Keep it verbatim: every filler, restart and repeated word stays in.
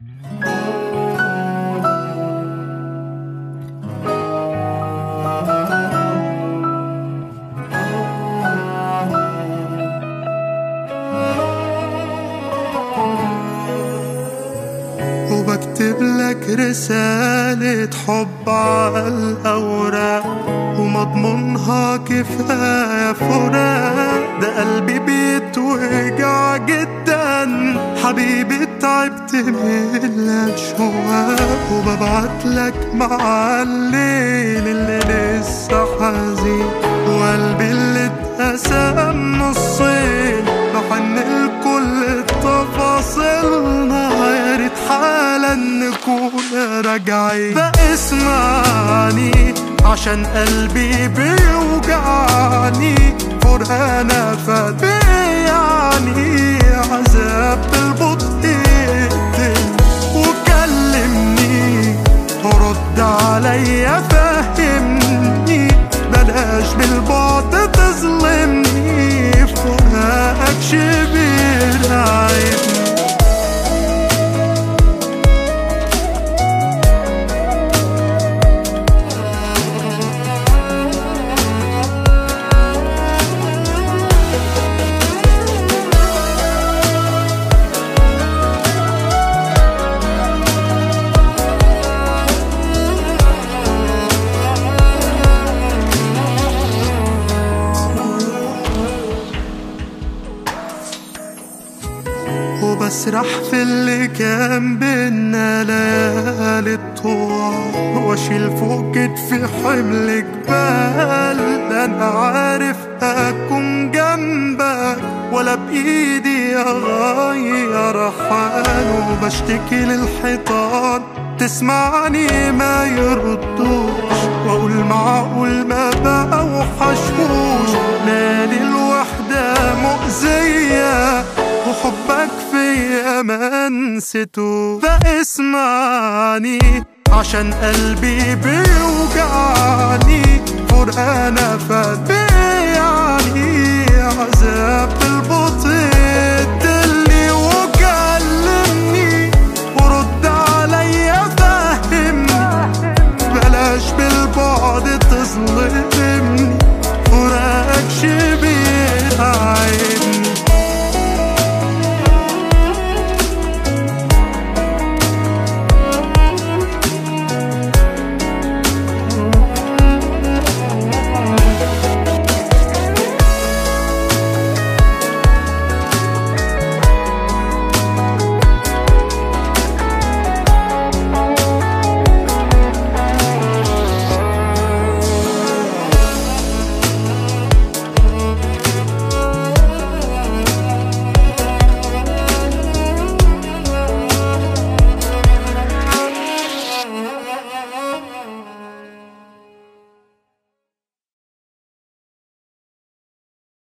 وبكتب لك رسالة حب على الأوراق ومضمونها كفاية فراق. ده قلبي بيتوجع جدا حبيبي تعبت من الأشواق. وببعت لك مع الليل اللي لسه حزين وقلبي اللي اتقسم نصين بحن لكل تفاصيلنا. يا ريت حالا نكون راجعين. فاسمعني عشان قلبي بيوجعني فرقانا فات يعني عذاب بالبطء يقتل. وكلمني ورد عليا فهمني بلاش بالبعد تظلمني فراقك شبه عيبني. وبسرح في اللي كان بينا ليالي الطوال واشيل فوق كتفي حمل جبال. انا عارف اكون جنبك ولا بايدي اغير حال. وبشتكي للحيطان تسمعني ما يردوش واقول معقول ما بقى وحشوش. مالي الوحدة مؤذية وحبك فيا ما نسيته. فاسمعني عشان قلبي بيوجعني فرقانا فات يعني عذاب بالبطء